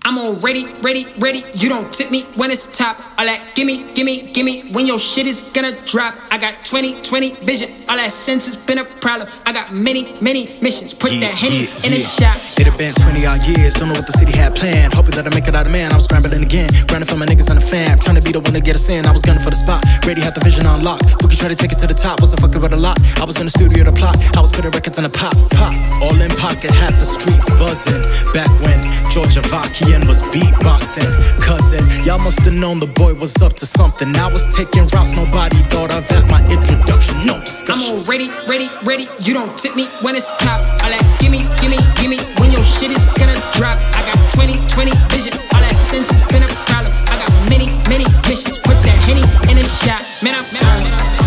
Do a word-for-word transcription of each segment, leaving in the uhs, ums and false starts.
I'm all ready, ready, ready. You don't tip me when it's top. All that gimme, gimme, gimme. When your shit is gonna drop. I got twenty twenty vision. All that since has been a problem. I got many, many missions. Put yeah, that Henny yeah, in yeah. a shot. It had been twenty odd years. Don't know what the city had planned. Hoping that I make it out of man. I was scrambling again. Grinding for my niggas on the fam. Trying to be the one to get us in. I was gunning for the spot. Ready, had the vision on lock. We could try to take it to the top. Wasn't fucking with a lot. I was in the studio to plot. I was putting records on the pop, pop. All in pocket, had the streets buzzing. Back when Georgia Vakian was beatboxing. Cousin, y'all must have known the boy was up to something. I was taking routes nobody thought of at my introduction. No discussion. I'm all ready, ready, ready. You don't tip me when it's top. All that gimme, gimme, gimme. When your shit is gonna drop. I got twenty twenty vision. All that since has been a problem. I got many, many missions. Put that Henny in a shot. Man, I'm man, I'm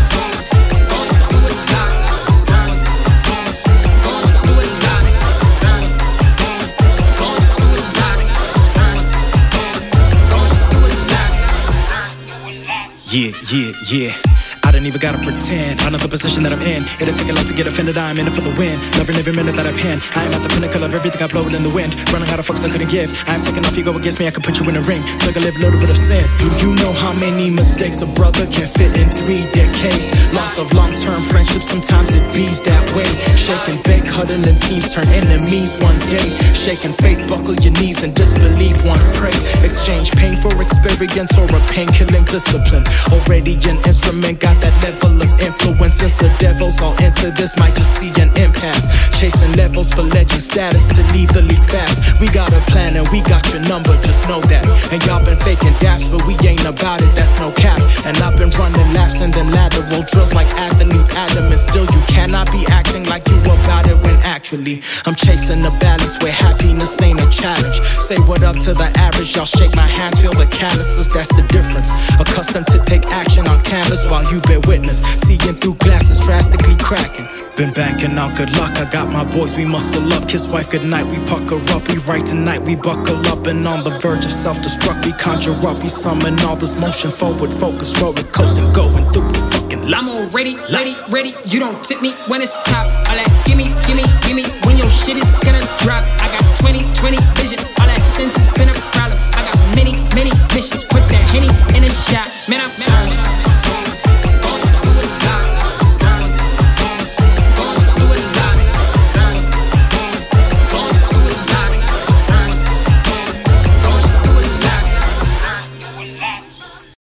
Yeah, yeah, yeah. I don't even gotta pretend. I know the position that I'm in. It'll take a lot to get offended. I'm in it for the win. Loving every minute that I pen. I am at the pinnacle of everything I blow it in the wind. Running out of fucks I couldn't give. I'm taking off, you go against me. I can put you in a ring. Like I live a little bit of sin. Do you know how many mistakes a brother can fit in three decades? Loss of long-term friendship, sometimes it bees that way. Shake and bake, huddling teams turn enemies one day. Shake and faith, buckle your knees and disbelief one praise. Exchange pain for experience or a pain-killing discipline. Already an instrument, got that level of influence. Since the devils all into this, might just see an impasse. Chasing levels for legend status to leave the league fast. We got a plan and we got your number, just know that. And y'all been faking daps, but we ain't about it, that's no cap. And I've been running laps and then lateral drills like athletes adamant. Still you cannot be acting like you about it when actually I'm chasing the balance where happiness ain't a challenge. Say what up to the average, y'all shake my hands, feel the calluses, that's the difference. Accustomed to take action on canvas while you bear witness. Seeing through glasses drastically cracking. Been banking out good luck, I got my boys, we muscle up. Kiss wife goodnight, we pucker up. We write tonight, we buckle up. And on the verge of self-destruct, we conjure up. We summon all this motion, forward focus, roller coasting, going through the fucking lot. I'm all ready, ready, ready. You don't tip me when it's top. All that gimme, gimme, gimme. When your shit is gonna drop. I got twenty twenty vision. All that since has been a problem. I got many, many missions. Put that Henny in a shot. Man, I'm man,